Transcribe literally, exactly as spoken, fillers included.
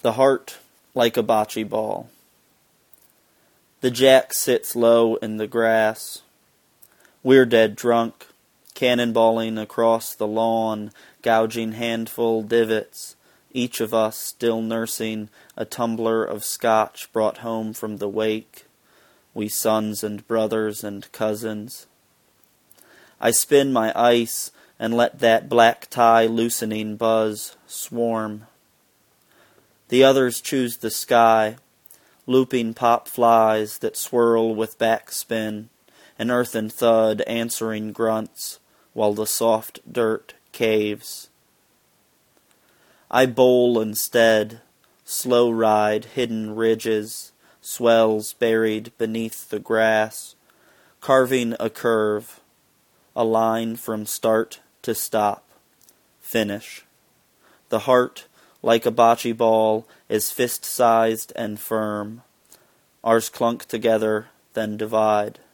The heart like a bocce ball. The jack sits low in the grass. We're dead drunk, cannonballing across the lawn, gouging handful divots, each of us still nursing a tumbler of scotch brought home from the wake, we sons and brothers and cousins. I spin my ice and let that black tie loosening buzz swarm. The others choose the sky, looping pop flies that swirl with backspin, an earthen thud answering grunts while the soft dirt caves. I bowl instead, slow ride hidden ridges, swells buried beneath the grass, carving a curve, a line from start to stop, finish. The heart, like a bocce ball, is fist-sized and firm. Ours clunk together, then divide.